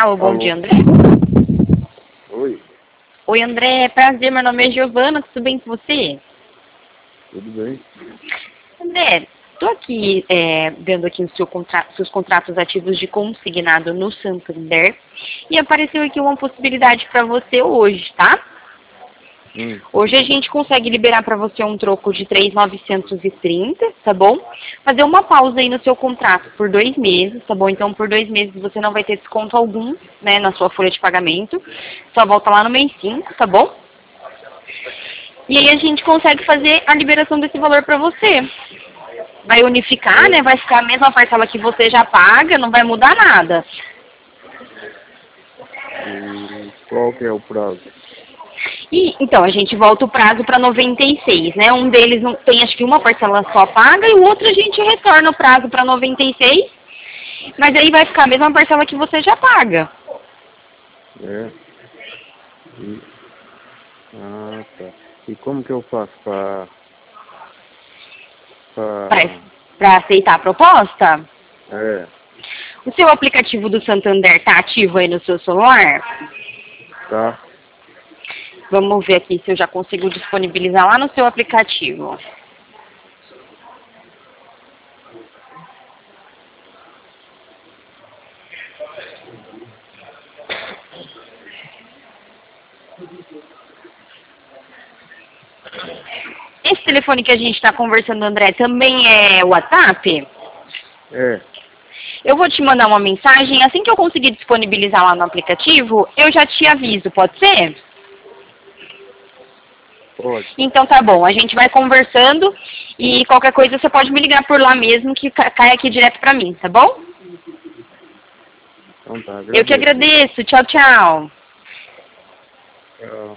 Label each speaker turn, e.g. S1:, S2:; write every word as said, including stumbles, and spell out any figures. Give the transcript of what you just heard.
S1: Alô, bom
S2: Alô.
S1: dia, André.
S2: Oi,
S1: Oi, André. Prazer, meu nome é Giovana. Tudo bem com você?
S2: tudo bem?
S1: André, estou aqui é, vendo aqui os seu contra seus contratos ativos de consignado no Santander e apareceu aqui uma possibilidade para você hoje, tá?
S2: Hum,
S1: Hoje a gente consegue liberar para você um troco de três mil novecentos e trinta, tá bom? Fazer uma pausa aí no seu contrato por dois meses, tá bom? Então por dois meses você não vai ter desconto algum, né, na sua folha de pagamento. Só volta lá no mês cinco, tá bom? E aí a gente consegue fazer a liberação desse valor para você. Vai unificar, né? Vai ficar a mesma parcela que você já paga, não vai mudar nada.
S2: e qual que é o prazo?
S1: E, então, a gente volta o prazo para noventa e seis, né? Um deles não tem, acho que uma parcela só paga e o outro a gente retorna o prazo para noventa e seis, mas aí vai ficar a mesma parcela que você já paga.
S2: É. E, ah, tá. E como que eu faço para para
S1: Para aceitar a proposta,
S2: é,
S1: o seu aplicativo do Santander está ativo aí no seu celular?
S2: tá?
S1: Vamos ver aqui se eu já consigo disponibilizar lá no seu aplicativo. Esse telefone que a gente está conversando, André, também é WhatsApp?
S2: É,
S1: Eu vou te mandar uma mensagem, assim que eu conseguir disponibilizar lá no aplicativo, eu já te aviso, pode ser?
S2: pode.
S1: Então tá bom, a gente vai conversando e qualquer coisa você pode me ligar por lá mesmo que ca- cai aqui direto pra mim, tá bom?
S2: Então tá,
S1: Eu que
S2: agradeço.
S1: agradeço, tchau, tchau.
S2: Tchau.